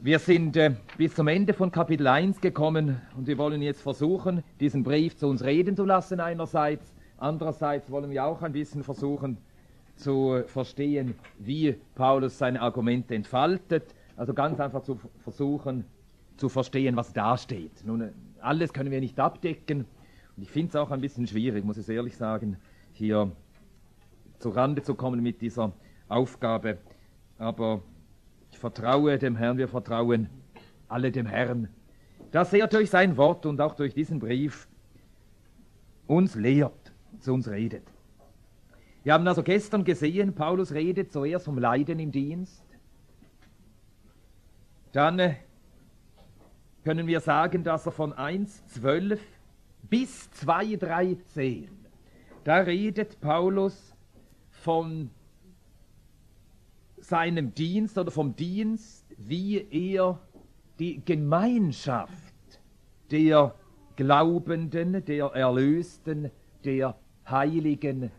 Wir sind bis zum Ende von Kapitel 1 gekommen und wir wollen jetzt versuchen, diesen Brief zu uns reden zu lassen einerseits. Andererseits wollen wir auch ein bisschen versuchen zu verstehen, wie Paulus seine Argumente entfaltet. Also ganz einfach zu versuchen zu verstehen, was da steht. Nun, alles können wir nicht abdecken und ich finde es auch ein bisschen schwierig, muss ich ehrlich sagen, hier zu Rande zu kommen mit dieser Aufgabe. Aber ich vertraue dem Herrn, wir vertrauen alle dem Herrn, dass er durch sein Wort und auch durch diesen Brief uns lehrt, zu uns redet. Wir haben also gestern gesehen, Paulus redet zuerst vom Leiden im Dienst. Dann können wir sagen, dass er von 1,12 bis 2,13, da redet Paulus von seinem Dienst oder vom Dienst, wie er die Gemeinschaft der Glaubenden, der Erlösten, der Heiligen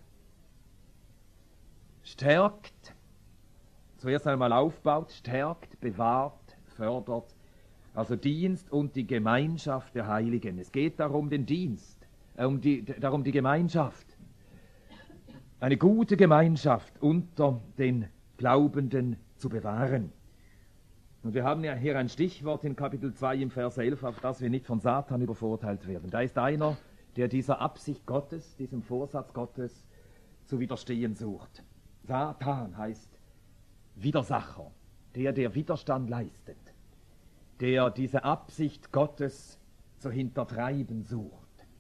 stärkt, zuerst einmal aufbaut, stärkt, bewahrt, fördert. Also Dienst und die Gemeinschaft der Heiligen. Es geht darum den Dienst, darum die Gemeinschaft. Eine gute Gemeinschaft unter den Glaubenden zu bewahren. Und wir haben ja hier ein Stichwort in Kapitel 2 im Vers 11, auf das wir nicht von Satan übervorteilt werden. Da ist einer, der dieser Absicht Gottes, diesem Vorsatz Gottes zu widerstehen sucht. Satan heißt Widersacher, der Widerstand leistet, der diese Absicht Gottes zu hintertreiben sucht.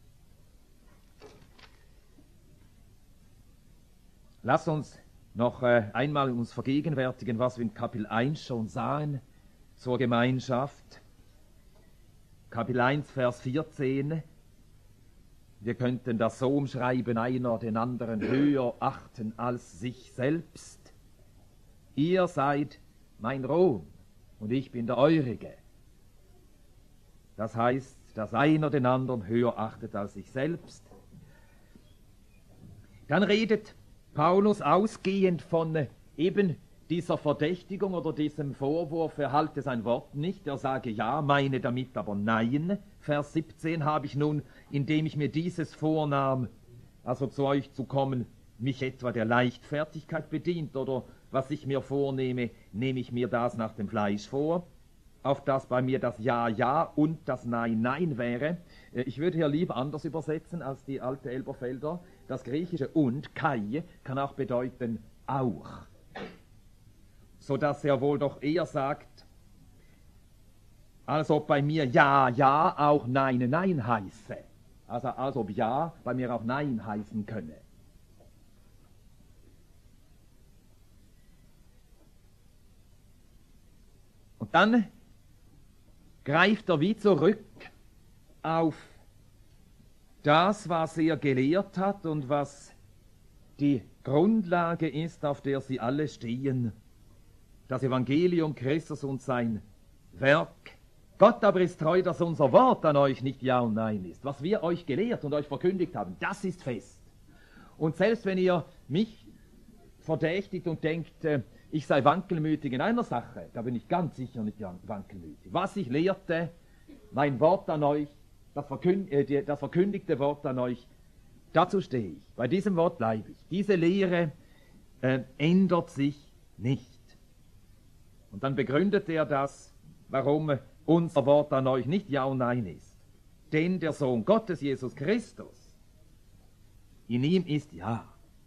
Lass uns noch einmal uns vergegenwärtigen, was wir in Kapitel 1 schon sahen zur Gemeinschaft. Kapitel 1, Vers 14. Wir könnten das so umschreiben, einer den anderen höher achten als sich selbst. Ihr seid mein Rom und ich bin der eurige. Das heißt, dass einer den anderen höher achtet als sich selbst. Dann redet Paulus ausgehend von eben dieser Verdächtigung oder diesem Vorwurf, er halte sein Wort nicht, er sage ja, meine damit aber nein. Vers 17 habe ich nun, indem ich mir dieses vornahm, also zu euch zu kommen, mich etwa der Leichtfertigkeit bedient, oder was ich mir vornehme, nehme ich mir das nach dem Fleisch vor, auf das bei mir das Ja, Ja und das Nein, Nein wäre. Ich würde hier lieber anders übersetzen als die alte Elberfelder. Das griechische und, Kai, kann auch bedeuten auch. Sodass er wohl doch eher sagt, als ob bei mir Ja, Ja auch Nein, Nein heiße. Also als ob Ja bei mir auch Nein heißen könne. Und dann greift er wie zurück auf das, was er gelehrt hat und was die Grundlage ist, auf der sie alle stehen. Das Evangelium Christus und sein Werk. Gott aber ist treu, dass unser Wort an euch nicht Ja und Nein ist. Was wir euch gelehrt und euch verkündigt haben, das ist fest. Und selbst wenn ihr mich verdächtigt und denkt, ich sei wankelmütig in einer Sache, da bin ich ganz sicher nicht wankelmütig. Was ich lehrte, mein Wort an euch, das verkündigte Wort an euch, dazu stehe ich. Bei diesem Wort bleibe ich. Diese Lehre ändert sich nicht. Und dann begründet er das, warum unser Wort an euch nicht Ja und Nein ist. Denn der Sohn Gottes, Jesus Christus, in ihm ist Ja.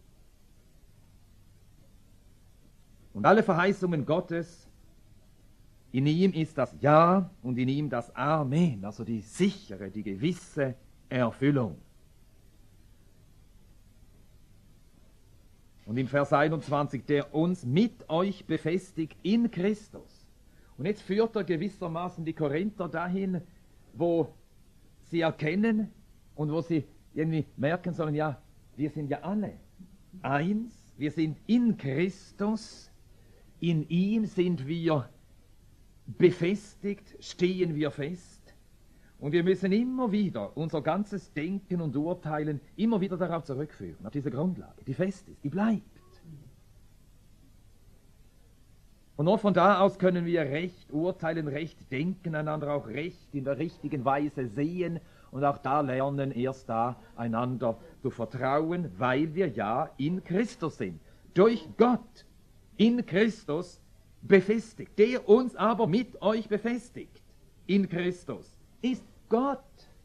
Und alle Verheißungen Gottes, in ihm ist das Ja und in ihm das Amen, also die sichere, die gewisse Erfüllung. Und im Vers 21, der uns mit euch befestigt in Christus. Und jetzt führt er gewissermaßen die Korinther dahin, wo sie erkennen und wo sie irgendwie merken sollen, ja, wir sind ja alle eins, wir sind in Christus, in ihm sind wir befestigt, stehen wir fest. Und wir müssen immer wieder unser ganzes Denken und Urteilen immer wieder darauf zurückführen, auf diese Grundlage, die fest ist, die bleibt. Und nur von da aus können wir recht urteilen, recht denken, einander auch recht in der richtigen Weise sehen und auch da lernen, erst da einander zu vertrauen, weil wir ja in Christus sind. Durch Gott in Christus befestigt, der uns aber mit euch befestigt. In Christus ist Gott.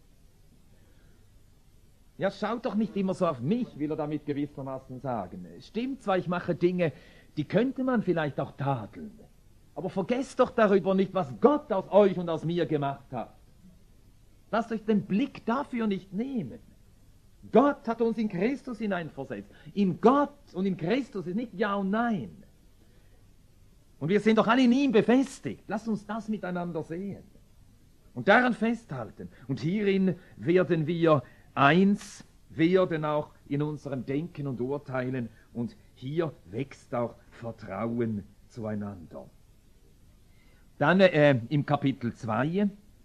Ja, schaut doch nicht immer so auf mich, will er damit gewissermaßen sagen. Stimmt zwar, ich mache Dinge, die könnte man vielleicht auch tadeln. Aber vergesst doch darüber nicht, was Gott aus euch und aus mir gemacht hat. Lasst euch den Blick dafür nicht nehmen. Gott hat uns in Christus hineinversetzt. In Gott und in Christus ist nicht Ja und Nein. Und wir sind doch alle in ihm befestigt. Lasst uns das miteinander sehen. Und daran festhalten. Und hierin werden wir eins werden auch in unserem Denken und Urteilen. Und hier wächst auch Vertrauen zueinander. Dann im Kapitel 2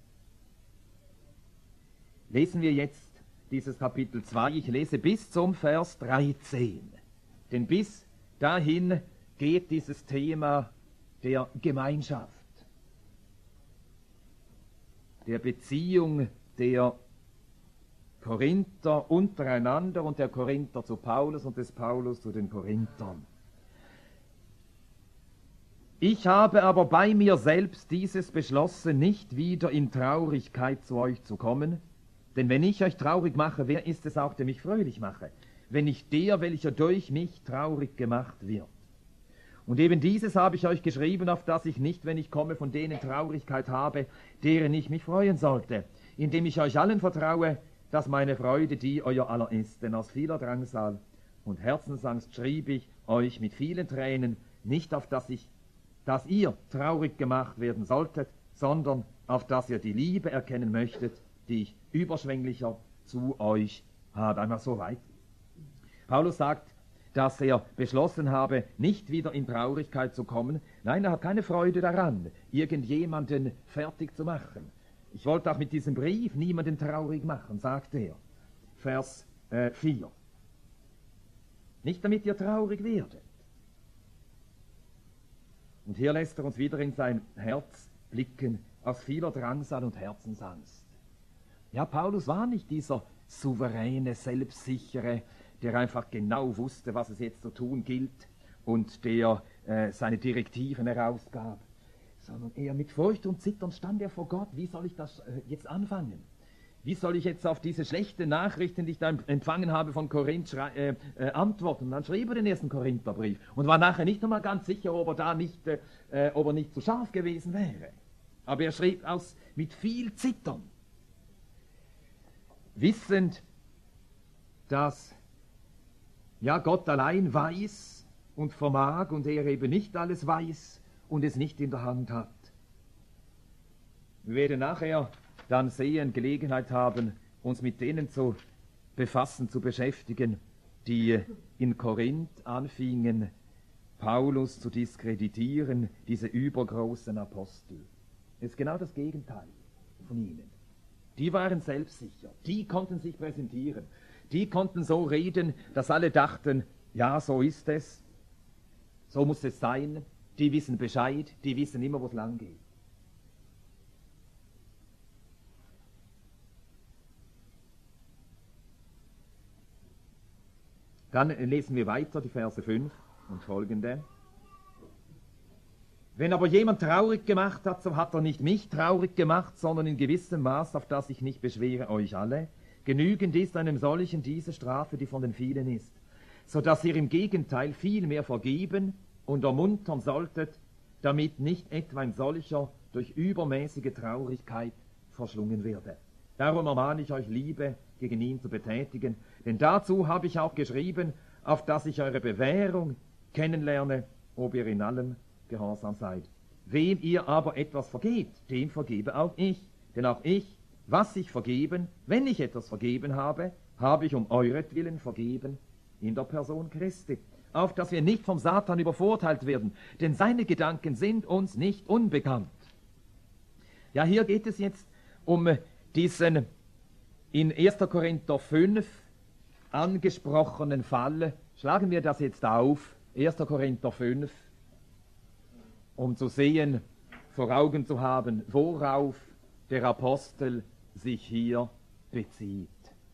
lesen wir jetzt dieses Kapitel 2. Ich lese bis zum Vers 13. Denn bis dahin geht dieses Thema der Gemeinschaft, der Beziehung der Korinther untereinander und der Korinther zu Paulus und des Paulus zu den Korinthern. Ich habe aber bei mir selbst dieses beschlossen, nicht wieder in Traurigkeit zu euch zu kommen, denn wenn ich euch traurig mache, wer ist es auch, der mich fröhlich mache, wenn nicht der, welcher durch mich traurig gemacht wird. Und eben dieses habe ich euch geschrieben, auf dass ich nicht, wenn ich komme, von denen Traurigkeit habe, deren ich mich freuen sollte, indem ich euch allen vertraue, dass meine Freude die euer aller ist. Denn aus vieler Drangsal und Herzensangst schrieb ich euch mit vielen Tränen, nicht auf dass ihr traurig gemacht werden solltet, sondern auf dass ihr die Liebe erkennen möchtet, die ich überschwänglicher zu euch habe. Einmal so weit. Paulus sagt, dass er beschlossen habe, nicht wieder in Traurigkeit zu kommen. Nein, er hat keine Freude daran, irgendjemanden fertig zu machen. Ich wollte auch mit diesem Brief niemanden traurig machen, sagt er. Vers 4. Nicht damit ihr traurig werdet. Und hier lässt er uns wieder in sein Herz blicken, aus vieler Drangsal und Herzensangst. Ja, Paulus war nicht dieser souveräne, selbstsichere, der einfach genau wusste, was es jetzt zu tun gilt und der seine Direktiven herausgab, sondern er mit Furcht und Zittern stand er vor Gott. Wie soll ich das jetzt anfangen? Wie soll ich jetzt auf diese schlechten Nachrichten, die ich da empfangen habe von Korinth, antworten? Und dann schrieb er den ersten Korintherbrief und war nachher nicht einmal ganz sicher, ob er nicht zu scharf gewesen wäre. Aber er schrieb mit viel Zittern, wissend, dass ja Gott allein weiß und vermag und er eben nicht alles weiß und es nicht in der Hand hat. Wir werden nachher dann sehen, Gelegenheit haben, uns mit denen zu befassen, zu beschäftigen, die in Korinth anfingen, Paulus zu diskreditieren, diese übergroßen Apostel. Es ist genau das Gegenteil von ihnen. Die waren selbstsicher, die konnten sich präsentieren, die konnten so reden, dass alle dachten, ja, so ist es, so muss es sein, die wissen Bescheid, die wissen immer, wo es lang geht. Dann lesen wir weiter die Verse 5 und folgende. Wenn aber jemand traurig gemacht hat, so hat er nicht mich traurig gemacht, sondern in gewissem Maß, auf das ich nicht beschwere euch alle. Genügend ist einem solchen diese Strafe, die von den vielen ist, so dass ihr im Gegenteil viel mehr vergeben und ermuntern solltet, damit nicht etwa ein solcher durch übermäßige Traurigkeit verschlungen werde. Darum ermahne ich euch, Liebe gegen ihn zu betätigen, denn dazu habe ich auch geschrieben, auf dass ich eure Bewährung kennenlerne, ob ihr in allem gehorsam seid. Wem ihr aber etwas vergebt, dem vergebe auch ich. Denn auch ich, was ich vergeben, wenn ich etwas vergeben habe, habe ich um euretwillen vergeben in der Person Christi, auf dass wir nicht vom Satan übervorteilt werden, denn seine Gedanken sind uns nicht unbekannt. Ja, hier geht es jetzt um diesen in 1. Korinther 5 angesprochenen Fall. Schlagen wir das jetzt auf, 1. Korinther 5. um zu sehen, vor Augen zu haben, worauf der Apostel sich hier bezieht.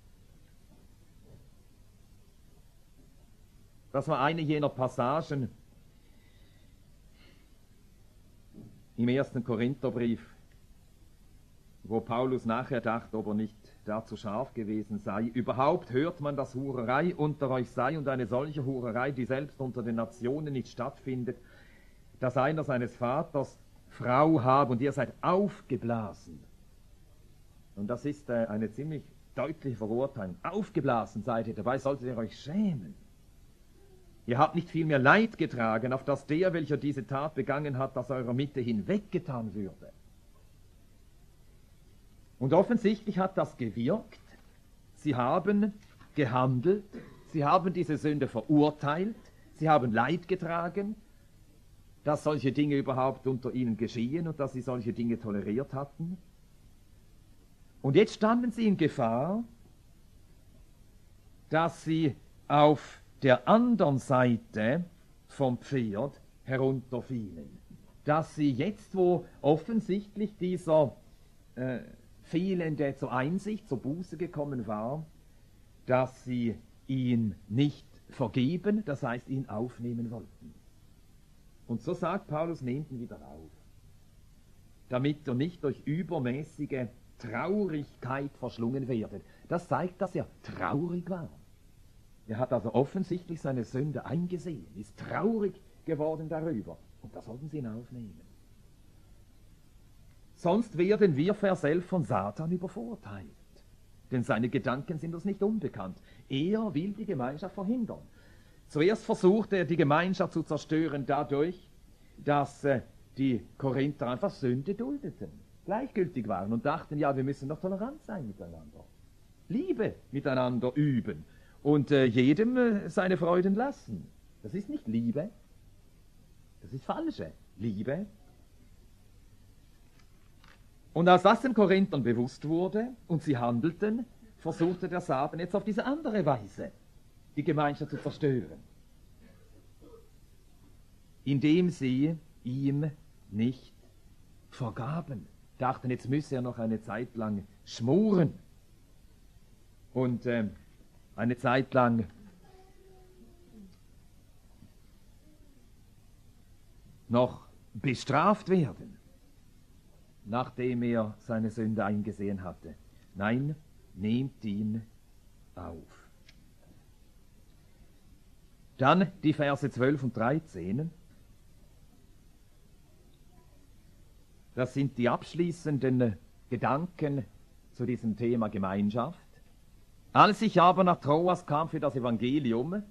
Das war eine jener Passagen im 1. Korintherbrief, wo Paulus nachher dachte, ob er nicht dazu scharf gewesen sei. Überhaupt hört man, dass Hurerei unter euch sei, und eine solche Hurerei, die selbst unter den Nationen nicht stattfindet, dass einer seines Vaters Frau habe und ihr seid aufgeblasen. Und das ist eine ziemlich deutliche Verurteilung. Aufgeblasen seid ihr, dabei solltet ihr euch schämen. Ihr habt nicht viel mehr Leid getragen, auf dass der, welcher diese Tat begangen hat, aus eurer Mitte hinweggetan würde. Und offensichtlich hat das gewirkt. Sie haben gehandelt, sie haben diese Sünde verurteilt, sie haben Leid getragen, dass solche Dinge überhaupt unter ihnen geschehen und dass sie solche Dinge toleriert hatten. Und jetzt standen sie in Gefahr, dass sie auf der anderen Seite vom Pferd herunterfielen. Dass sie jetzt, wo offensichtlich dieser Fehlende zur Einsicht, zur Buße gekommen war, dass sie ihn nicht vergeben, das heißt ihn aufnehmen wollten. Und so sagt Paulus, nehmt ihn wieder auf, damit er nicht durch übermäßige Traurigkeit verschlungen werdet. Das zeigt, dass er traurig war. Er hat also offensichtlich seine Sünde eingesehen, ist traurig geworden darüber. Und da sollten sie ihn aufnehmen. Sonst werden wir verselbt von Satan übervorteilt. Denn seine Gedanken sind uns nicht unbekannt. Er will die Gemeinschaft verhindern. Zuerst versuchte er, die Gemeinschaft zu zerstören dadurch, dass die Korinther einfach Sünde duldeten, gleichgültig waren und dachten, ja, wir müssen doch tolerant sein miteinander, Liebe miteinander üben und jedem seine Freuden lassen. Das ist nicht Liebe, das ist falsche Liebe. Und als das den Korinthern bewusst wurde und sie handelten, versuchte der Satan jetzt auf diese andere Weise die Gemeinschaft zu zerstören, indem sie ihm nicht vergaben. Dachten, jetzt müsse er noch eine Zeit lang schmoren und eine Zeit lang noch bestraft werden, nachdem er seine Sünde eingesehen hatte. Nein, nehmt ihn auf. Dann die Verse 12 und 13. Das sind die abschließenden Gedanken zu diesem Thema Gemeinschaft. Als ich aber nach Troas kam für das Evangelium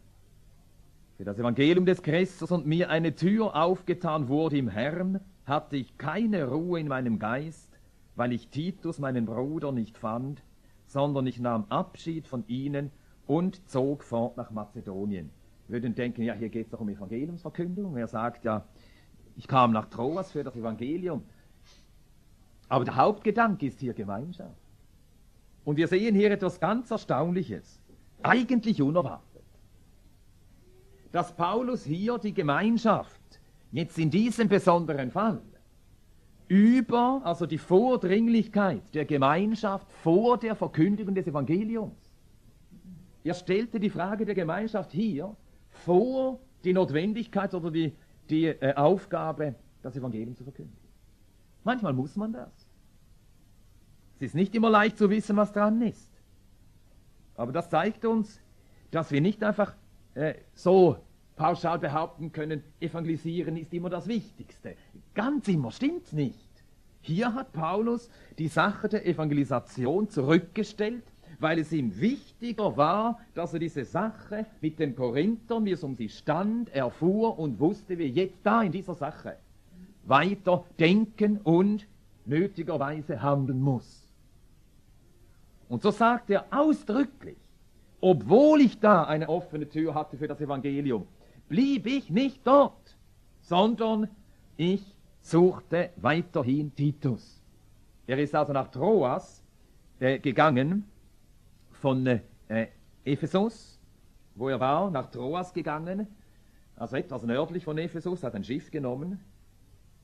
des Christus und mir eine Tür aufgetan wurde im Herrn, hatte ich keine Ruhe in meinem Geist, weil ich Titus, meinen Bruder, nicht fand, sondern ich nahm Abschied von ihnen und zog fort nach Mazedonien. Wir würden denken, ja, hier geht es doch um Evangeliumsverkündigung. Er sagt ja, ich kam nach Troas für das Evangelium. Aber der Hauptgedanke ist hier Gemeinschaft. Und wir sehen hier etwas ganz Erstaunliches, eigentlich unerwartet. Dass Paulus hier die Gemeinschaft, jetzt in diesem besonderen Fall, also die Vordringlichkeit der Gemeinschaft vor der Verkündigung des Evangeliums. Er stellte die Frage der Gemeinschaft hier vor die Notwendigkeit oder die Aufgabe, das Evangelium zu verkündigen. Manchmal muss man das. Es ist nicht immer leicht zu wissen, was dran ist. Aber das zeigt uns, dass wir nicht einfach so pauschal behaupten können, evangelisieren ist immer das Wichtigste. Ganz immer stimmt's nicht. Hier hat Paulus die Sache der Evangelisation zurückgestellt, weil es ihm wichtiger war, dass er diese Sache mit den Korinthern, wie es um sie stand, erfuhr und wusste, wie jetzt da in dieser Sache weiter denken und nötigerweise handeln muss. Und so sagt er ausdrücklich, obwohl ich da eine offene Tür hatte für das Evangelium, blieb ich nicht dort, sondern ich suchte weiterhin Titus. Er ist also nach Troas gegangen, von Ephesus, wo er war, nach Troas gegangen, also etwas nördlich von Ephesus, hat ein Schiff genommen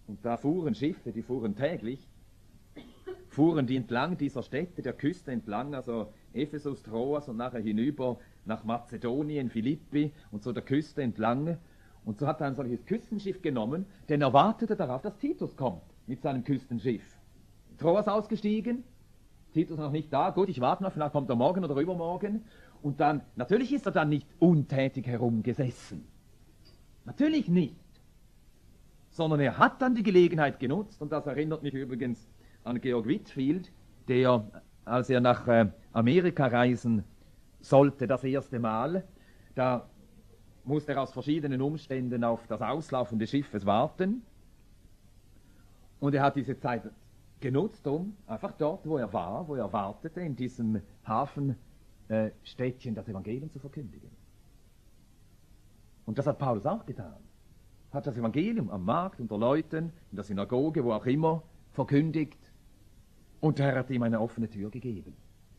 Und da fuhren Schiffe, die fuhren täglich, fuhren die entlang dieser Städte, der Küste entlang, also Ephesus, Troas und nachher hinüber nach Mazedonien, Philippi und so der Küste entlang. Und so hat er ein solches Küstenschiff genommen, denn er wartete darauf, dass Titus kommt mit seinem Küstenschiff. Troas ausgestiegen, Titus noch nicht da, gut, ich warte noch, vielleicht kommt er morgen oder übermorgen. Und dann, natürlich ist er dann nicht untätig herumgesessen. Natürlich nicht. Sondern er hat dann die Gelegenheit genutzt, und das erinnert mich übrigens an Georg Whitfield, der, als er nach Amerika reisen sollte, das erste Mal, da musste er aus verschiedenen Umständen auf das Auslaufen des Schiffes warten. Und er hat diese Zeit genutzt, um einfach dort, wo er war, wo er wartete, in diesem Hafenstädtchen das Evangelium zu verkündigen. Und das hat Paulus auch getan. Hat das Evangelium am Markt unter Leuten, in der Synagoge, wo auch immer, verkündigt. Und der Herr hat ihm eine offene Tür gegeben.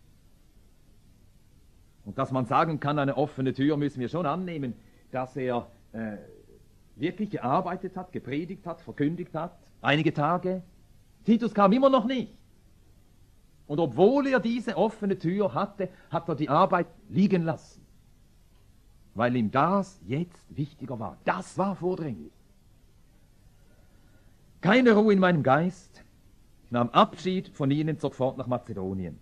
Und dass man sagen kann, eine offene Tür, müssen wir schon annehmen, dass er wirklich gearbeitet hat, gepredigt hat, verkündigt hat, einige Tage. Titus kam immer noch nicht. Und obwohl er diese offene Tür hatte, hat er die Arbeit liegen lassen. Weil ihm das jetzt wichtiger war. Das war vordringlich. Keine Ruhe in meinem Geist. Ich nahm Abschied von ihnen, zog fort nach Mazedonien.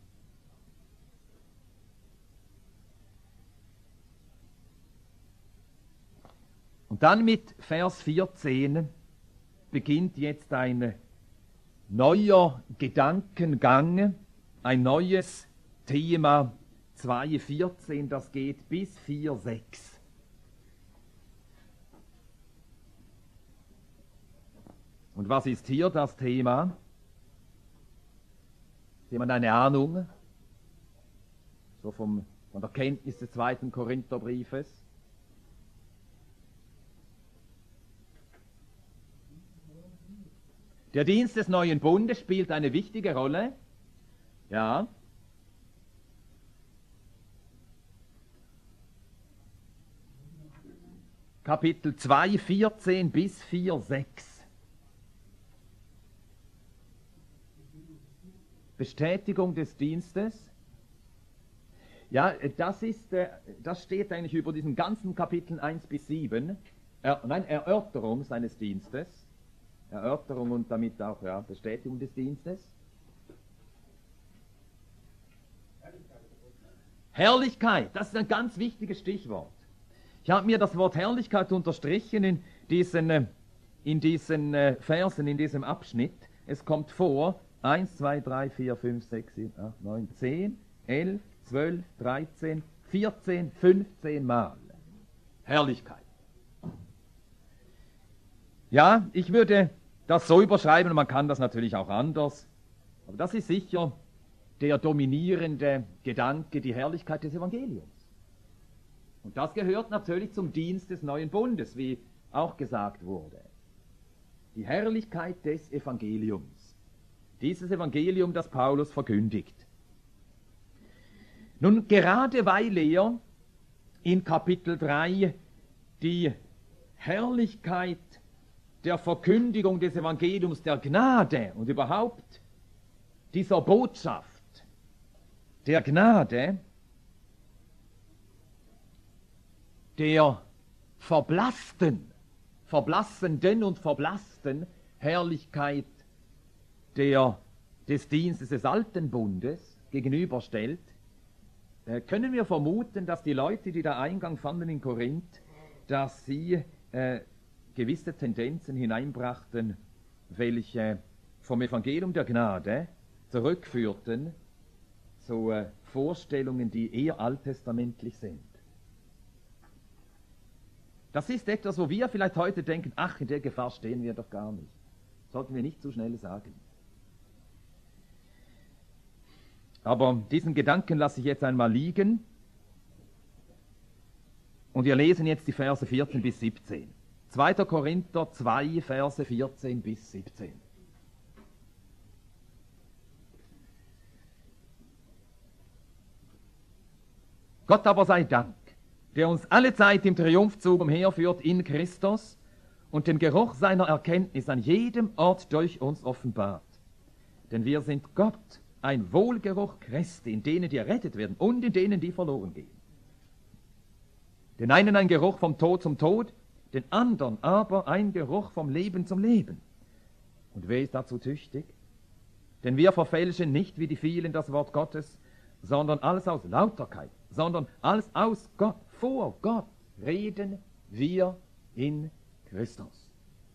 Und dann mit Vers 14 beginnt jetzt ein neuer Gedankengang, ein neues Thema, 2,14, das geht bis 4,6. Und was ist hier das Thema? Hat jemand eine Ahnung? So von der Kenntnis des 2. Korintherbriefes? Der Dienst des neuen Bundes spielt eine wichtige Rolle. Ja. Kapitel 2, 14 bis 4, 6. Bestätigung des Dienstes. Ja, das steht eigentlich über diesen ganzen Kapiteln 1 bis 7. Erörterung seines Dienstes. Erörterung und damit auch Bestätigung des Dienstes. Herrlichkeit, das ist ein ganz wichtiges Stichwort. Ich habe mir das Wort Herrlichkeit unterstrichen in diesen Versen, in diesem Abschnitt. Es kommt vor 1, 2, 3, 4, 5, 6, 7, 8, 9, 10, 11, 12, 13, 14, 15 Mal. Herrlichkeit. Ja, ich würde das so überschreiben, man kann das natürlich auch anders, aber das ist sicher der dominierende Gedanke, die Herrlichkeit des Evangeliums. Und das gehört natürlich zum Dienst des neuen Bundes, wie auch gesagt wurde. Die Herrlichkeit des Evangeliums. Dieses Evangelium, das Paulus verkündigt. Nun, gerade weil er in Kapitel 3 die Herrlichkeit der Verkündigung des Evangeliums der Gnade und überhaupt dieser Botschaft der Gnade, der verblassenden und verblassten Herrlichkeit des Dienstes des Alten Bundes gegenüberstellt, können wir vermuten, dass die Leute, die da Eingang fanden in Korinth, dass sie gewisse Tendenzen hineinbrachten, welche vom Evangelium der Gnade zurückführten zu Vorstellungen, die eher alttestamentlich sind. Das ist etwas, wo wir vielleicht heute denken, ach, in der Gefahr stehen wir doch gar nicht. Sollten wir nicht zu schnell sagen. Aber diesen Gedanken lasse ich jetzt einmal liegen. Und wir lesen jetzt die Verse 14 bis 17. 2. Korinther 2, Verse 14 bis 17. Gott aber sei Dank, der uns alle Zeit im Triumphzug umherführt in Christus und den Geruch seiner Erkenntnis an jedem Ort durch uns offenbart. Denn wir sind Gott, ein Wohlgeruch Christi, in denen die errettet werden und in denen die verloren gehen. Den einen ein Geruch vom Tod zum Tod, den anderen aber ein Geruch vom Leben zum Leben. Und wer ist dazu tüchtig? Denn wir verfälschen nicht wie die vielen das Wort Gottes, sondern alles aus Lauterkeit, sondern alles aus Gott, vor Gott reden wir in Christus.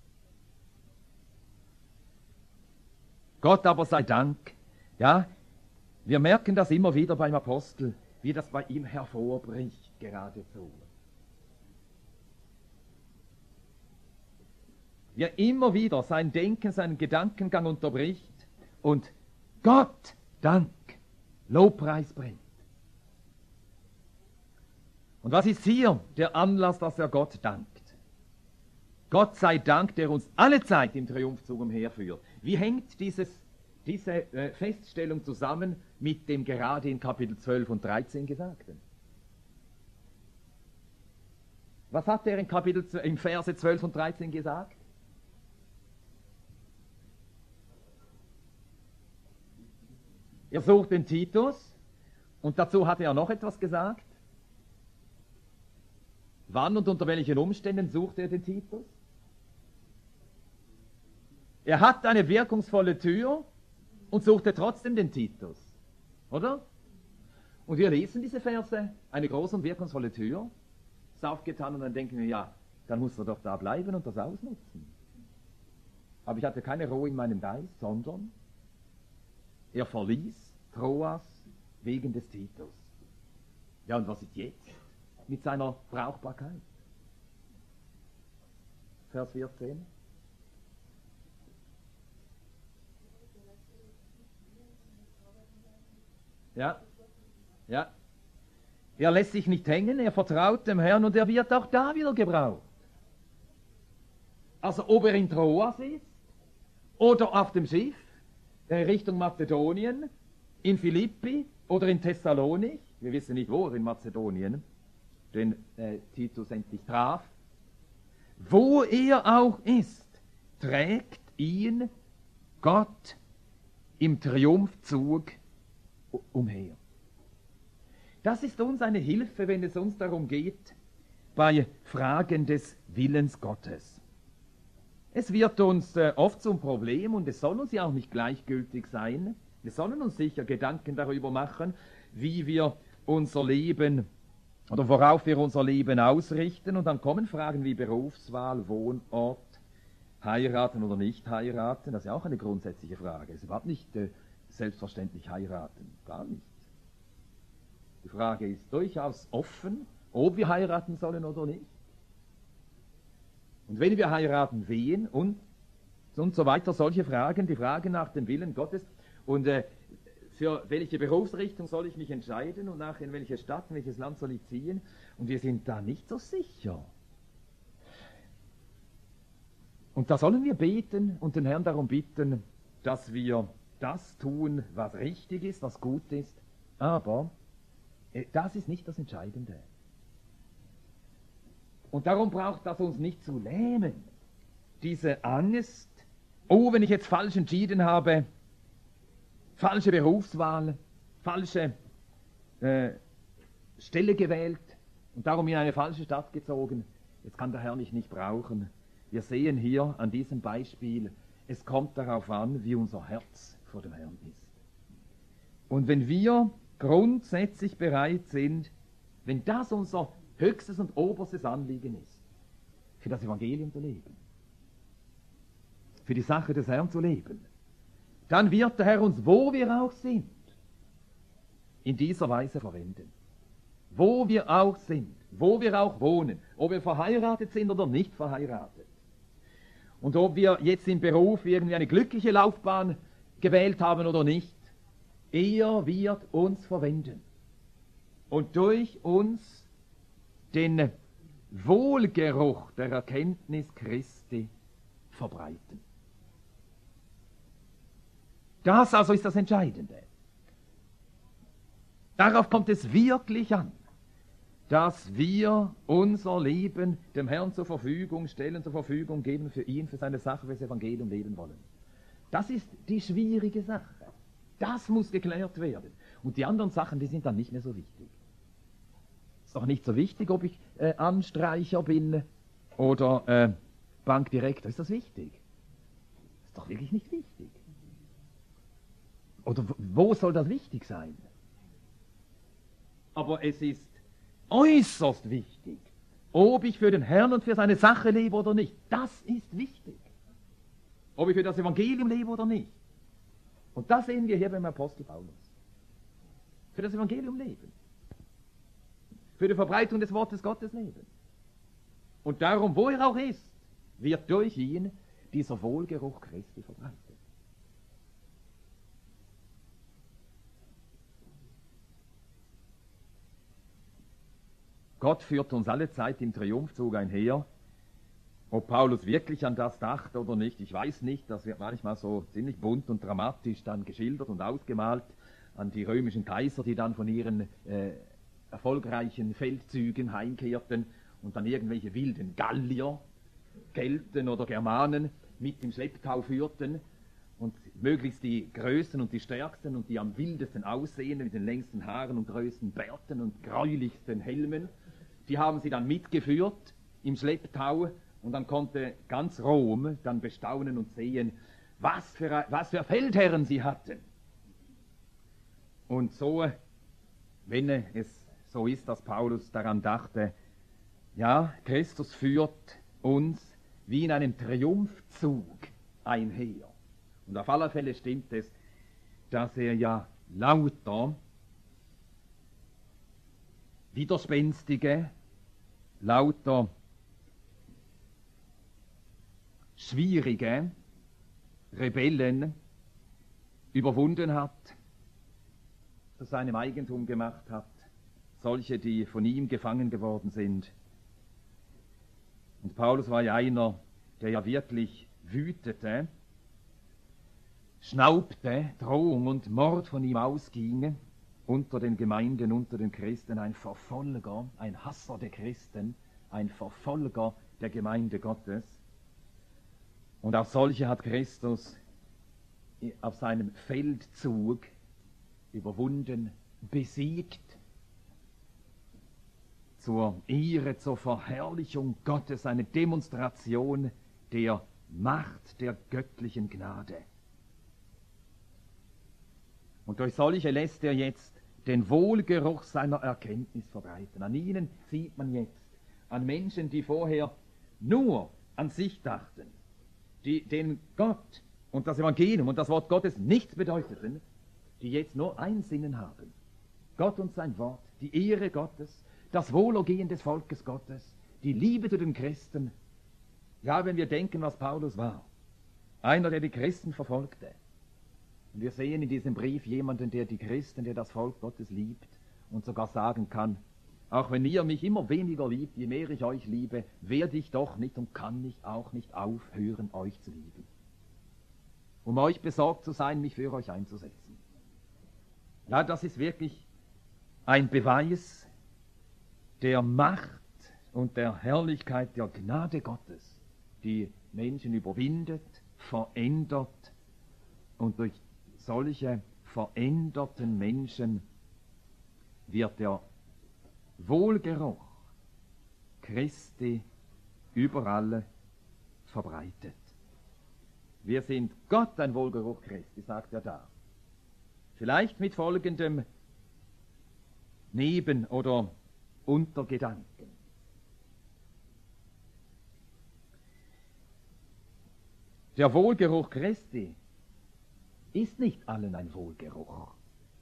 Gott aber sei Dank, ja, wir merken das immer wieder beim Apostel, wie das bei ihm hervorbricht, geradezu. Wie er immer wieder sein Denken, seinen Gedankengang unterbricht und Gott Dank, Lobpreis bringt. Und was ist hier der Anlass, dass er Gott dankt? Gott sei Dank, der uns alle Zeit im Triumphzug umherführt. Wie hängt diese Feststellung zusammen mit dem gerade in Kapitel 12 und 13 Gesagten? Was hat er in Verse 12 und 13 gesagt? Er sucht den Titus und dazu hat er noch etwas gesagt. Wann und unter welchen Umständen sucht er den Titus? Er hat eine wirkungsvolle Tür und suchte trotzdem den Titus. Oder? Und wir lesen diese Verse, eine große und wirkungsvolle Tür, ist aufgetan und dann denken wir, ja, dann muss er doch da bleiben und das ausnutzen. Aber ich hatte keine Ruhe in meinem Geist, sondern er verließ Troas wegen des Titus. Ja, und was ist jetzt mit seiner Brauchbarkeit? Vers 14. Ja, ja. Er lässt sich nicht hängen, er vertraut dem Herrn und er wird auch da wieder gebraucht. Also ob er in Troas ist oder auf dem Schiff Richtung Mazedonien, in Philippi oder in Thessalonik, wir wissen nicht, wo er in Mazedonien den Titus endlich traf, wo er auch ist, trägt ihn Gott im Triumphzug umher. Das ist uns eine Hilfe, wenn es uns darum geht, bei Fragen des Willens Gottes. Es wird uns oft zum Problem und es soll uns ja auch nicht gleichgültig sein. Wir sollen uns sicher Gedanken darüber machen, wie wir unser Leben oder worauf wir unser Leben ausrichten. Und dann kommen Fragen wie Berufswahl, Wohnort, heiraten oder nicht heiraten. Das ist ja auch eine grundsätzliche Frage. Es ist überhaupt nicht selbstverständlich heiraten. Gar nicht. Die Frage ist durchaus offen, ob wir heiraten sollen oder nicht. Und wenn wir heiraten, wen und so weiter, solche Fragen, die Fragen nach dem Willen Gottes und für welche Berufsrichtung soll ich mich entscheiden und nachher in welche Stadt, in welches Land soll ich ziehen, und wir sind da nicht so sicher. Und da sollen wir beten und den Herrn darum bitten, dass wir das tun, was richtig ist, was gut ist, aber das ist nicht das Entscheidende. Und darum braucht das uns nicht zu lähmen. Diese Angst, oh, wenn ich jetzt falsch entschieden habe, falsche Berufswahl, falsche Stelle gewählt und darum in eine falsche Stadt gezogen, jetzt kann der Herr mich nicht brauchen. Wir sehen hier an diesem Beispiel, es kommt darauf an, wie unser Herz vor dem Herrn ist. Und wenn wir grundsätzlich bereit sind, wenn das unser höchstes und oberstes Anliegen ist, für das Evangelium zu leben, für die Sache des Herrn zu leben, dann wird der Herr uns, wo wir auch sind, in dieser Weise verwenden. Wo wir auch sind, wo wir auch wohnen, ob wir verheiratet sind oder nicht verheiratet. Und ob wir jetzt im Beruf irgendwie eine glückliche Laufbahn gewählt haben oder nicht, er wird uns verwenden und durch uns den Wohlgeruch der Erkenntnis Christi verbreiten. Das also ist das Entscheidende. Darauf kommt es wirklich an. dass wir unser Leben dem Herrn zur Verfügung stellen, zur Verfügung geben für ihn, für seine Sache, für das Evangelium leben wollen. Das ist die schwierige Sache. Das muss geklärt werden. Und die anderen Sachen, die sind dann nicht mehr so wichtig. Ist doch nicht so wichtig, ob ich Anstreicher bin oder Bankdirektor. Ist das wichtig? Ist doch wirklich nicht wichtig. Oder wo soll das wichtig sein? Aber es ist äußerst wichtig, ob ich für den Herrn und für seine Sache lebe oder nicht. Das ist wichtig. Ob ich für das Evangelium lebe oder nicht. Und das sehen wir hier beim Apostel Paulus. Für das Evangelium leben. Für die Verbreitung des Wortes Gottes leben. Und darum, wo er auch ist, wird durch ihn dieser Wohlgeruch Christi verbreitet. Gott führt uns alle Zeit im Triumphzug einher. Ob Paulus wirklich an das dachte oder nicht, ich weiß nicht. Das wird manchmal so ziemlich bunt und dramatisch dann geschildert und ausgemalt an die römischen Kaiser, die dann von ihren erfolgreichen Feldzügen heimkehrten und dann irgendwelche wilden Gallier, Kelten oder Germanen mit im Schlepptau führten und möglichst die größten und die stärksten und die am wildesten aussehenden mit den längsten Haaren und größten Bärten und gräulichsten Helmen, die haben sie dann mitgeführt im Schlepptau und dann konnte ganz Rom dann bestaunen und sehen, was für Feldherren sie hatten. Und so, wenn es so ist, dass Paulus daran dachte, ja, Christus führt uns wie in einem Triumphzug einher. Und auf alle Fälle stimmt es, dass er ja lauter widerspenstige, lauter schwierige Rebellen überwunden hat, zu seinem Eigentum gemacht hat, solche, die von ihm gefangen geworden sind. Und Paulus war ja einer, der ja wirklich wütete, schnaubte, Drohung und Mord von ihm ausging, unter den Gemeinden, unter den Christen, ein Verfolger, ein Hasser der Christen, ein Verfolger der Gemeinde Gottes. Und auch solche hat Christus auf seinem Feldzug überwunden, besiegt, zur Ehre, zur Verherrlichung Gottes, eine Demonstration der Macht der göttlichen Gnade. Und durch solche lässt er jetzt den Wohlgeruch seiner Erkenntnis verbreiten. An ihnen sieht man jetzt, an Menschen, die vorher nur an sich dachten, denen Gott und das Evangelium und das Wort Gottes nichts bedeuteten, die jetzt nur ein Sinnen haben. Gott und sein Wort, die Ehre Gottes, das Wohlergehen des Volkes Gottes, die Liebe zu den Christen. Ja, wenn wir denken, was Paulus war, einer, der die Christen verfolgte. Und wir sehen in diesem Brief jemanden, der die Christen, der das Volk Gottes liebt und sogar sagen kann, auch wenn ihr mich immer weniger liebt, je mehr ich euch liebe, werde ich doch nicht und kann ich auch nicht aufhören, euch zu lieben. Um euch besorgt zu sein, mich für euch einzusetzen. Ja, das ist wirklich ein Beweis der Macht und der Herrlichkeit der Gnade Gottes, die Menschen überwindet, verändert und durch solche veränderten Menschen wird der Wohlgeruch Christi überall verbreitet. Wir sind Gott ein Wohlgeruch Christi, sagt er da. Vielleicht mit folgendem Neben- oder Untergedanken. Der Wohlgeruch Christi ist nicht allen ein Wohlgeruch.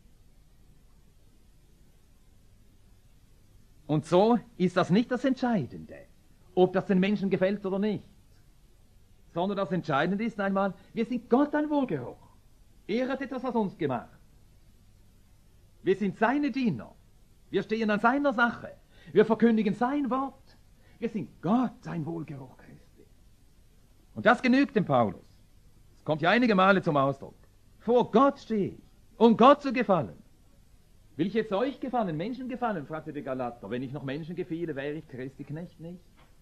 Und so ist das nicht das Entscheidende, ob das den Menschen gefällt oder nicht. Sondern das Entscheidende ist einmal, wir sind Gott ein Wohlgeruch. Er hat etwas aus uns gemacht. Wir sind seine Diener. Wir stehen an seiner Sache. Wir verkündigen sein Wort. Wir sind Gott ein Wohlgeruch Christi. Und das genügt dem Paulus. Es kommt ja einige Male zum Ausdruck. Vor Gott stehe ich, um Gott zu gefallen. Will ich jetzt euch gefallen, Menschen gefallen, fragte der Galater. Wenn ich noch Menschen gefiele, wäre ich Christi Knecht nicht.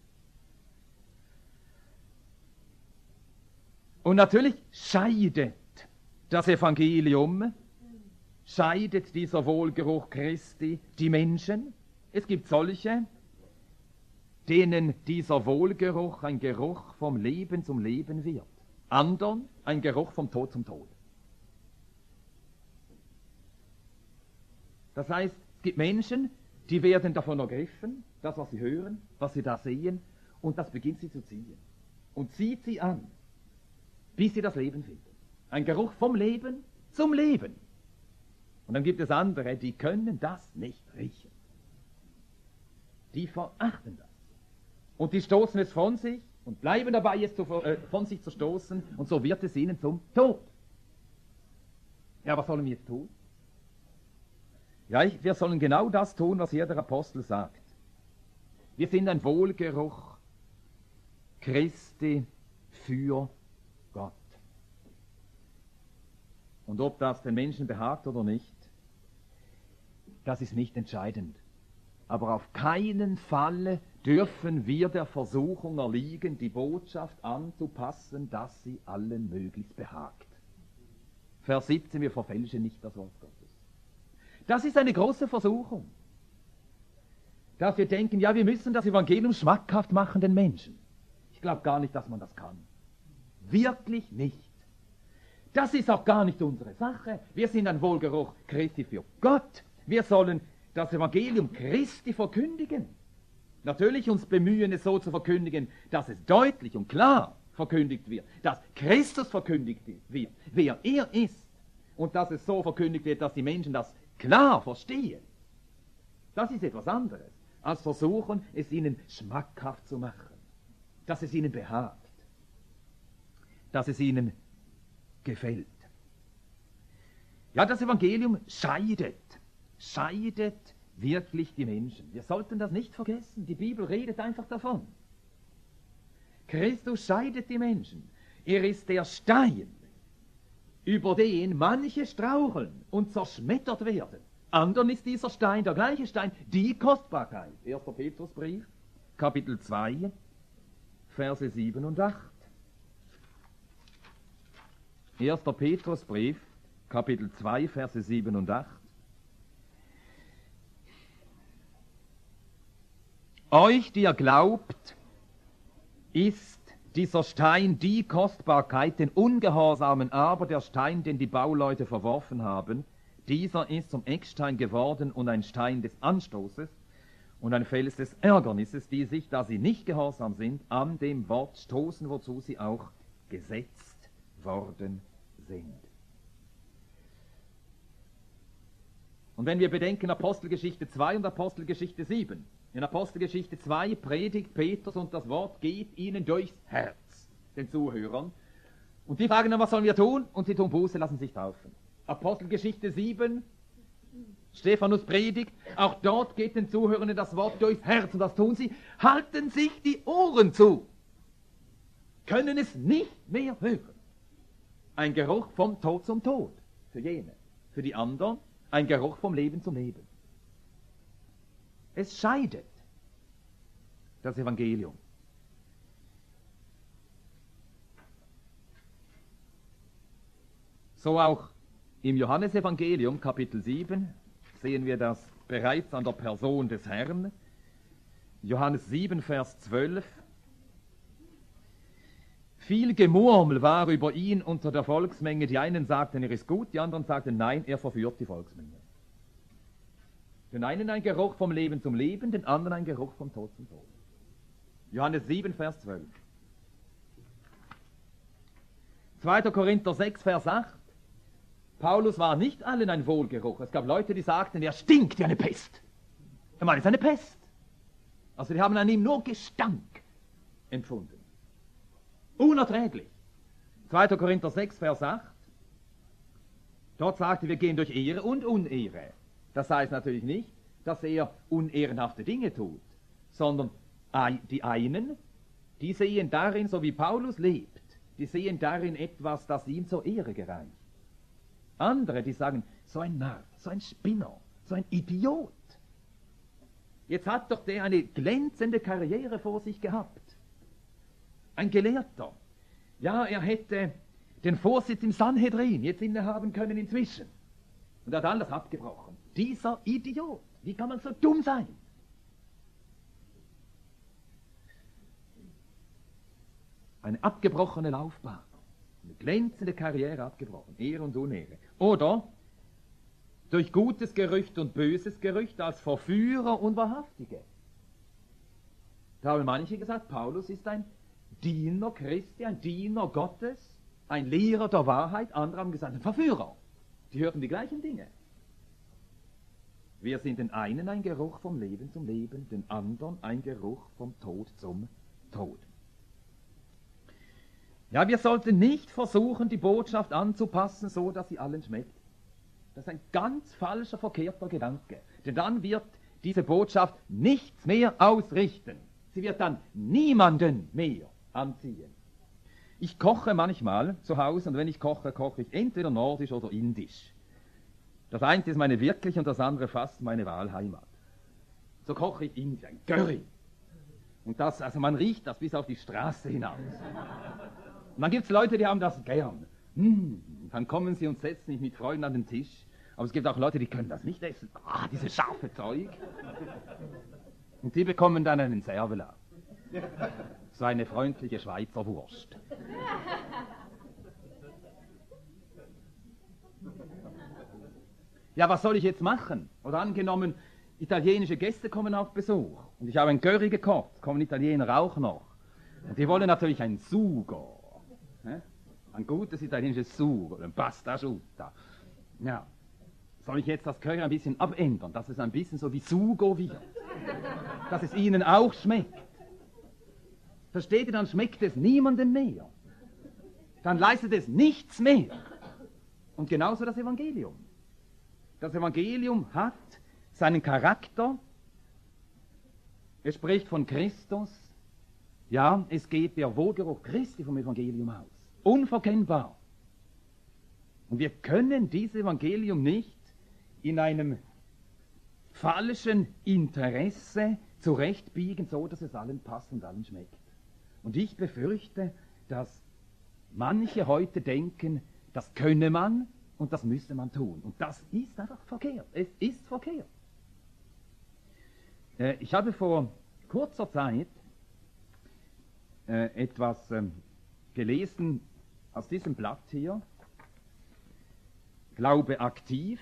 Und natürlich scheidet das Evangelium, scheidet dieser Wohlgeruch Christi die Menschen. Es gibt solche, denen dieser Wohlgeruch ein Geruch vom Leben zum Leben wird. Andern ein Geruch vom Tod zum Tod. Das heißt, es gibt Menschen, die werden davon ergriffen, das, was sie hören, was sie da sehen, und das beginnt sie zu ziehen. Und zieht sie an, bis sie das Leben finden. Ein Geruch vom Leben zum Leben. Und dann gibt es andere, die können das nicht riechen. Die verachten das. Und die stoßen es von sich und bleiben dabei, es von sich zu stoßen, und so wird es ihnen zum Tod. Ja, was sollen wir jetzt tun? Ja, wir sollen genau das tun, was hier der Apostel sagt. Wir sind ein Wohlgeruch Christi für Gott. Und ob das den Menschen behagt oder nicht, das ist nicht entscheidend. Aber auf keinen Fall dürfen wir der Versuchung erliegen, die Botschaft anzupassen, dass sie allen möglichst behagt. Vers 17, wir verfälschen nicht das Wort Gottes. Das ist eine große Versuchung, dass wir denken, ja, wir müssen das Evangelium schmackhaft machen den Menschen. Ich glaube gar nicht, dass man das kann. Wirklich nicht. Das ist auch gar nicht unsere Sache. Wir sind ein Wohlgeruch Christi für Gott. Wir sollen das Evangelium Christi verkündigen. Natürlich uns bemühen, es so zu verkündigen, dass es deutlich und klar verkündigt wird, dass Christus verkündigt wird, wer er ist, und dass es so verkündigt wird, dass die Menschen das klar verstehen. Das ist etwas anderes, als versuchen, es ihnen schmackhaft zu machen, dass es ihnen behagt, dass es ihnen gefällt. Ja, das Evangelium scheidet wirklich die Menschen. Wir sollten das nicht vergessen. Die Bibel redet einfach davon. Christus scheidet die Menschen. Er ist der Stein, über den manche straucheln und zerschmettert werden. Anderen ist dieser Stein, der gleiche Stein, die Kostbarkeit. 1. Petrusbrief, Kapitel 2, Verse 7 und 8. 1. Petrusbrief, Kapitel 2, Verse 7 und 8. Euch, die ihr glaubt, ist dieser Stein die Kostbarkeit, den Ungehorsamen aber der Stein, den die Bauleute verworfen haben. Dieser ist zum Eckstein geworden und ein Stein des Anstoßes und ein Fels des Ärgernisses, die sich, da sie nicht gehorsam sind, an dem Wort stoßen, wozu sie auch gesetzt worden sind. Und wenn wir bedenken Apostelgeschichte 2 und Apostelgeschichte 7, in Apostelgeschichte 2 predigt Petrus und das Wort geht ihnen durchs Herz, den Zuhörern. Und die fragen dann, was sollen wir tun? Und sie tun Buße, lassen sich taufen. Apostelgeschichte 7, Stephanus predigt, auch dort geht den Zuhörern das Wort durchs Herz. Und das tun sie, halten sich die Ohren zu, können es nicht mehr hören. Ein Geruch vom Tod zum Tod, für jene. Für die anderen ein Geruch vom Leben zum Leben. Es scheidet das Evangelium. So auch im Johannesevangelium, Kapitel 7, sehen wir das bereits an der Person des Herrn. Johannes 7, Vers 12. Viel Gemurmel war über ihn unter der Volksmenge. Die einen sagten, er ist gut, die anderen sagten, nein, er verführt die Volksmenge. Den einen ein Geruch vom Leben zum Leben, den anderen ein Geruch vom Tod zum Tod. Johannes 7, Vers 12. 2. Korinther 6, Vers 8. Paulus war nicht allen ein Wohlgeruch. Es gab Leute, die sagten, er stinkt wie eine Pest. Der Mann ist eine Pest. Also die haben an ihm nur Gestank empfunden. Unerträglich. 2. Korinther 6, Vers 8. Dort sagte, wir gehen durch Ehre und Unehre. Das heißt natürlich nicht, dass er unehrenhafte Dinge tut, sondern die einen, die sehen darin, so wie Paulus lebt, die sehen darin etwas, das ihm zur Ehre gereicht. Andere, die sagen, so ein Narr, so ein Spinner, So ein Idiot. Jetzt hat doch der eine glänzende Karriere vor sich gehabt. Ein Gelehrter. Ja, er hätte den Vorsitz im Sanhedrin jetzt innehaben können inzwischen. Und er hat alles abgebrochen. Dieser Idiot. Wie kann man so dumm sein? Eine abgebrochene Laufbahn. Eine glänzende Karriere abgebrochen. Ehre und Unehre. Oder durch gutes Gerücht und böses Gerücht als Verführer und Wahrhaftige. Da haben manche gesagt, Paulus ist ein Diener Christi, ein Diener Gottes, ein Lehrer der Wahrheit. Andere haben gesagt, ein Verführer. Die hörten die gleichen Dinge. Wir sind den einen ein Geruch vom Leben zum Leben, den anderen ein Geruch vom Tod zum Tod. Ja, wir sollten nicht versuchen, die Botschaft anzupassen, so dass sie allen schmeckt. Das ist ein ganz falscher, verkehrter Gedanke. Denn dann wird diese Botschaft nichts mehr ausrichten. Sie wird dann niemanden mehr anziehen. Ich koche manchmal zu Hause, und wenn ich koche, koche ich entweder nordisch oder indisch. Das eine ist meine wirkliche und das andere fast meine Wahlheimat. So koche ich indisch, ein Curry. Und das, also man riecht das bis auf die Straße hinaus. Und dann gibt es Leute, die haben das gern. Dann kommen sie und setzen sich mit Freunden an den Tisch. Aber es gibt auch Leute, die können das nicht essen. Dieses scharfe Zeug. Und die bekommen dann einen Cervelat. So eine freundliche Schweizer Wurst. Ja, was soll ich jetzt machen? Oder angenommen, italienische Gäste kommen auf Besuch. Und ich habe ein Curry gekocht, kommen Italiener auch noch. Und die wollen natürlich ein Sugo. Ein gutes italienisches Sugo, ein Pasta asciutta. Ja, soll ich jetzt das Curry ein bisschen abändern, dass es ein bisschen so wie Sugo wird? Dass es ihnen auch schmeckt. Versteht ihr, dann schmeckt es niemandem mehr. Dann leistet es nichts mehr. Und genauso das Evangelium. Das Evangelium hat seinen Charakter. Es spricht von Christus. Ja, es geht der Wohlgeruch Christi vom Evangelium aus. Unverkennbar. Und wir können dieses Evangelium nicht in einem falschen Interesse zurechtbiegen, so dass es allen passt und allen schmeckt. Und ich befürchte, dass manche heute denken, das könne man und das müsste man tun. Und das ist einfach verkehrt. Es ist verkehrt. Ich habe vor kurzer Zeit etwas gelesen aus diesem Blatt hier. Glaube aktiv.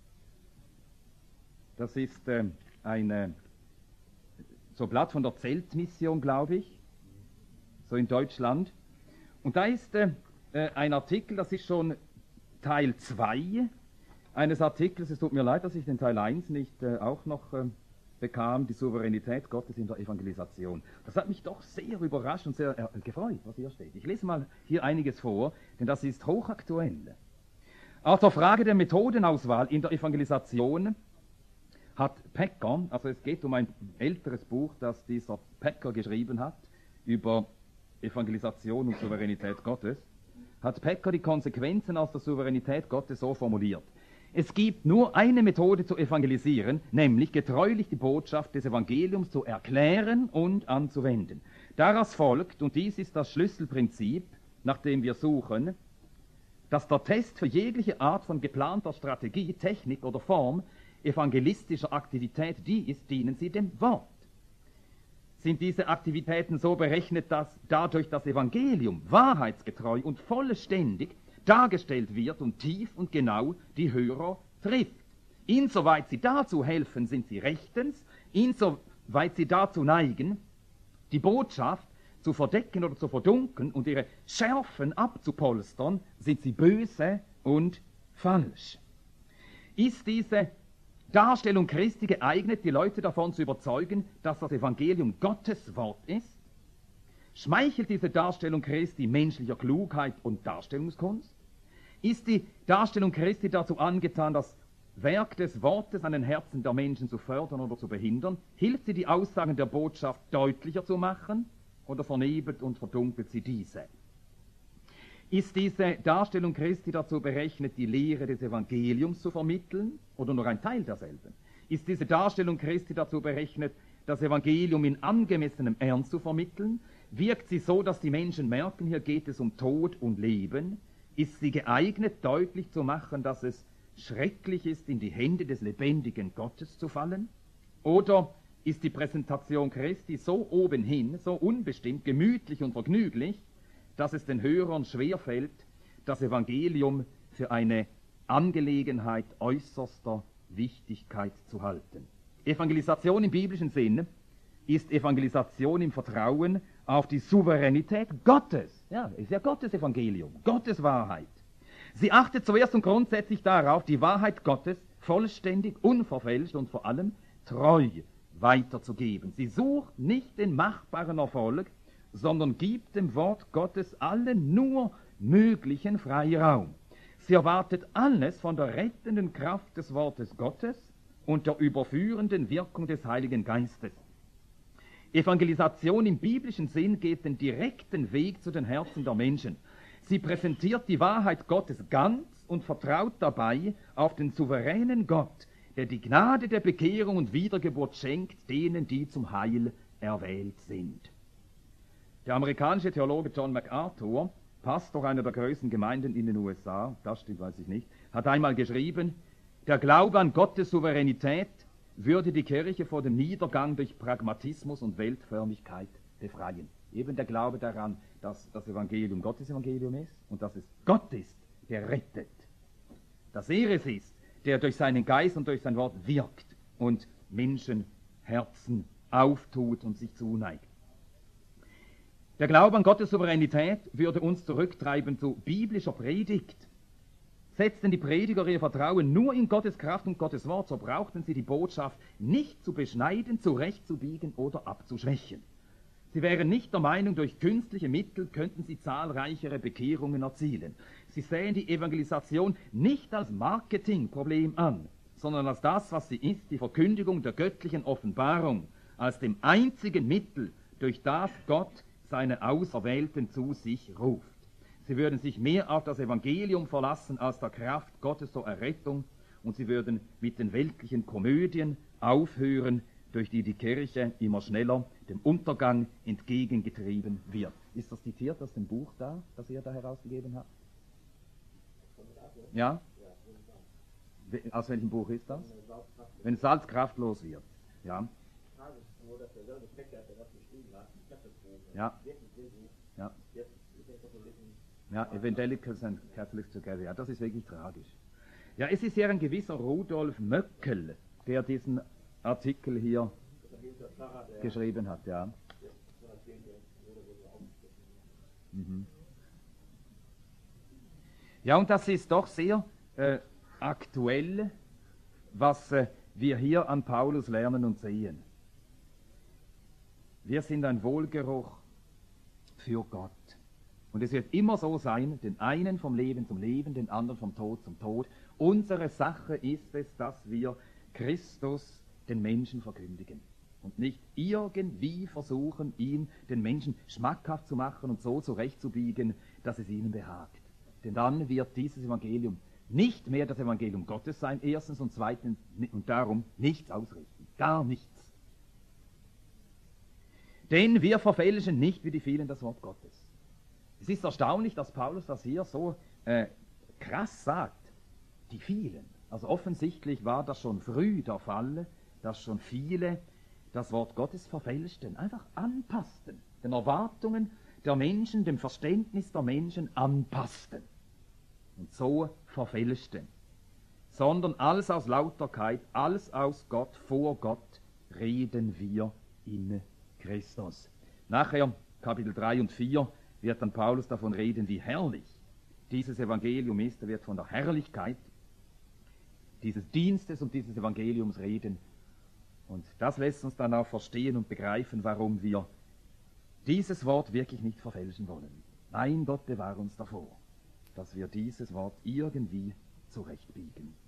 Das ist ein Blatt von der Zeltmission, glaube ich, so in Deutschland. Und da ist ein Artikel, das ist schon Teil 2 eines Artikels. Es tut mir leid, dass ich den Teil 1 nicht auch noch bekam, die Souveränität Gottes in der Evangelisation. Das hat mich doch sehr überrascht und sehr gefreut, was hier steht. Ich lese mal hier einiges vor, denn das ist hochaktuell. Aus der Frage der Methodenauswahl in der Evangelisation hat Packer, also es geht um ein älteres Buch, das dieser Packer geschrieben hat, über Evangelisation und Souveränität Gottes, hat Packer die Konsequenzen aus der Souveränität Gottes so formuliert. Es gibt nur eine Methode zu evangelisieren, nämlich getreulich die Botschaft des Evangeliums zu erklären und anzuwenden. Daraus folgt, und dies ist das Schlüsselprinzip, nach dem wir suchen, dass der Test für jegliche Art von geplanter Strategie, Technik oder Form evangelistischer Aktivität die ist, dienen sie dem Wort. Sind diese Aktivitäten so berechnet, dass dadurch das Evangelium wahrheitsgetreu und vollständig dargestellt wird und tief und genau die Hörer trifft. Insoweit sie dazu helfen, sind sie rechtens, insoweit sie dazu neigen, die Botschaft zu verdecken oder zu verdunkeln und ihre Schärfen abzupolstern, sind sie böse und falsch. Ist diese Darstellung Christi geeignet, die Leute davon zu überzeugen, dass das Evangelium Gottes Wort ist? Schmeichelt diese Darstellung Christi menschlicher Klugheit und Darstellungskunst? Ist die Darstellung Christi dazu angetan, das Werk des Wortes an den Herzen der Menschen zu fördern oder zu behindern? Hilft sie, die Aussagen der Botschaft deutlicher zu machen, oder vernebelt und verdunkelt sie diese? Ist diese Darstellung Christi dazu berechnet, die Lehre des Evangeliums zu vermitteln oder nur ein Teil derselben? Ist diese Darstellung Christi dazu berechnet, das Evangelium in angemessenem Ernst zu vermitteln? Wirkt sie so, dass die Menschen merken, hier geht es um Tod und Leben? Ist sie geeignet, deutlich zu machen, dass es schrecklich ist, in die Hände des lebendigen Gottes zu fallen? Oder ist die Präsentation Christi so obenhin, so unbestimmt, gemütlich und vergnüglich, dass es den Hörern schwerfällt, das Evangelium für eine Angelegenheit äußerster Wichtigkeit zu halten? Evangelisation im biblischen Sinne ist Evangelisation im Vertrauen auf die Souveränität Gottes. Ja, ist ja Gottes Evangelium, Gottes Wahrheit. Sie achtet zuerst und grundsätzlich darauf, die Wahrheit Gottes vollständig, unverfälscht und vor allem treu weiterzugeben. Sie sucht nicht den machbaren Erfolg, sondern gibt dem Wort Gottes allen nur möglichen Freiraum. Sie erwartet alles von der rettenden Kraft des Wortes Gottes und der überführenden Wirkung des Heiligen Geistes. Evangelisation im biblischen Sinn geht den direkten Weg zu den Herzen der Menschen. Sie präsentiert die Wahrheit Gottes ganz und vertraut dabei auf den souveränen Gott, der die Gnade der Bekehrung und Wiedergeburt schenkt denen, die zum Heil erwählt sind. Der amerikanische Theologe John MacArthur, Pastor einer der größten Gemeinden in den USA, das stimmt, weiß ich nicht, hat einmal geschrieben, der Glaube an Gottes Souveränität würde die Kirche vor dem Niedergang durch Pragmatismus und Weltförmigkeit befreien. Eben der Glaube daran, dass das Evangelium Gottes Evangelium ist und dass es Gott ist, der rettet. Dass er es ist, der durch seinen Geist und durch sein Wort wirkt und Menschenherzen auftut und sich zuneigt. Der Glaube an Gottes Souveränität würde uns zurücktreiben zu biblischer Predigt. Setzten die Prediger ihr Vertrauen nur in Gottes Kraft und Gottes Wort, so brauchten sie die Botschaft nicht zu beschneiden, zurechtzubiegen oder abzuschwächen. Sie wären nicht der Meinung, durch künstliche Mittel könnten sie zahlreichere Bekehrungen erzielen. Sie sähen die Evangelisation nicht als Marketingproblem an, sondern als das, was sie ist, die Verkündigung der göttlichen Offenbarung, als dem einzigen Mittel, durch das Gott seine Auserwählten zu sich ruft. Sie würden sich mehr auf das Evangelium verlassen als der Kraft Gottes zur Errettung, und sie würden mit den weltlichen Komödien aufhören, durch die die Kirche immer schneller dem Untergang entgegengetrieben wird. Ist das zitiert aus dem Buch da, das ihr da herausgegeben habt? Ja? Aus welchem Buch ist das? Wenn Salz kraftlos wird. Ja. Ja. Ja. Ja, Evangelicals and Catholics Together. Ja, das ist wirklich tragisch. Ja, es ist ja ein gewisser Rudolf Möckel, der diesen Artikel hier geschrieben hat, ja. Mhm. Ja, und das ist doch sehr aktuell, was wir hier an Paulus lernen und sehen. Wir sind ein Wohlgeruch für Gott. Und es wird immer so sein, den einen vom Leben zum Leben, den anderen vom Tod zum Tod. Unsere Sache ist es, dass wir Christus den Menschen verkündigen und nicht irgendwie versuchen, ihn den Menschen schmackhaft zu machen und so zurechtzubiegen, dass es ihnen behagt. Denn dann wird dieses Evangelium nicht mehr das Evangelium Gottes sein, erstens, und zweitens, und darum nichts ausrichten, gar nichts. Denn wir verfälschen nicht wie die vielen das Wort Gottes. Es ist erstaunlich, dass Paulus das hier so krass sagt, die vielen. Also offensichtlich war das schon früh der Fall, dass schon viele das Wort Gottes verfälschten, einfach anpassten, den Erwartungen der Menschen, dem Verständnis der Menschen anpassten und so verfälschten. Sondern als aus Lauterkeit, als aus Gott, vor Gott reden wir in Christus. Nachher, Kapitel 3 und 4, wird dann Paulus davon reden, wie herrlich dieses Evangelium ist. Er wird von der Herrlichkeit dieses Dienstes und dieses Evangeliums reden. Und das lässt uns dann auch verstehen und begreifen, warum wir dieses Wort wirklich nicht verfälschen wollen. Nein, Gott bewahre uns davor, dass wir dieses Wort irgendwie zurechtbiegen.